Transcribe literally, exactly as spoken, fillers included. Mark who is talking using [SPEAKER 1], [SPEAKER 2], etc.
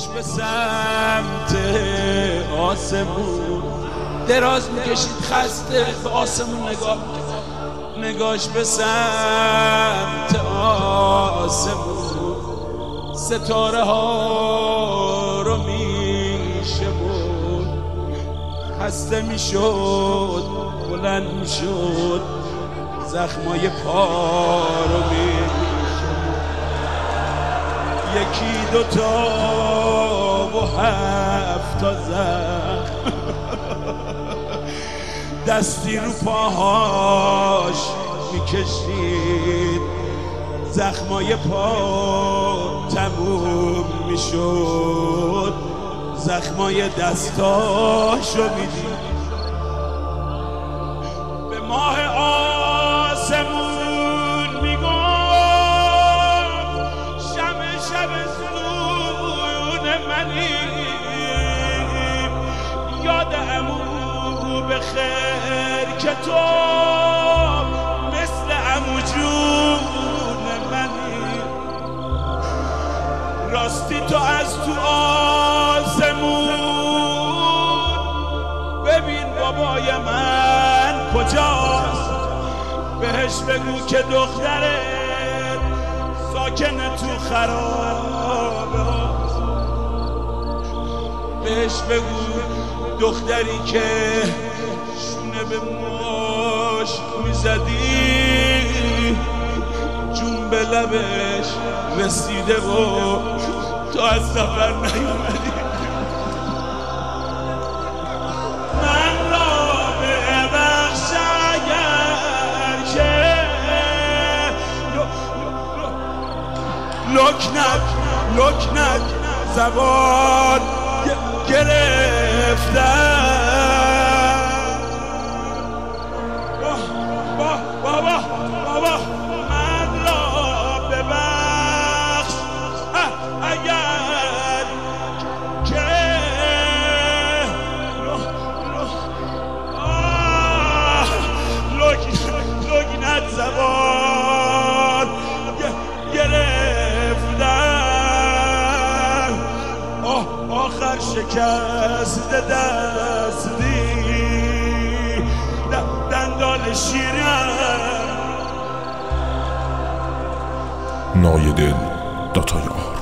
[SPEAKER 1] نگاش به سمت آسمون دراز میکشید خسته به آسمون نگاه میکرد، نگاش به سمت آسمون ستاره ها رو میشمون، خسته میشد بلند میشد زخمای پا رو میشمون، یکی دوتا و هفت تا زخم دستی رو پاهاش میکشید، زخمای پا تموم میشد، زخمای دستاشو میدید. به ماه آسمون میگفت شب شب سون منی، یاد عمو به خیر که تو مثل عمو جون منی، راستی تو از تو آسمون ببین بابای من کجاست، بهش بگو که دخترت ساکنه تو خرابه هاست، بهش بگو دختری که شونه به ماش میزدی جون به لبش رسیده و تو از سفر نیومدی. من را ببخش اگر که لکنک لکنک زبان گرفتم. بابا بابا بابا من را ببخش اگر که لکنت زبان گرفتم. آخر شکست دستی دندان شیرم.
[SPEAKER 2] نایدل داتای آر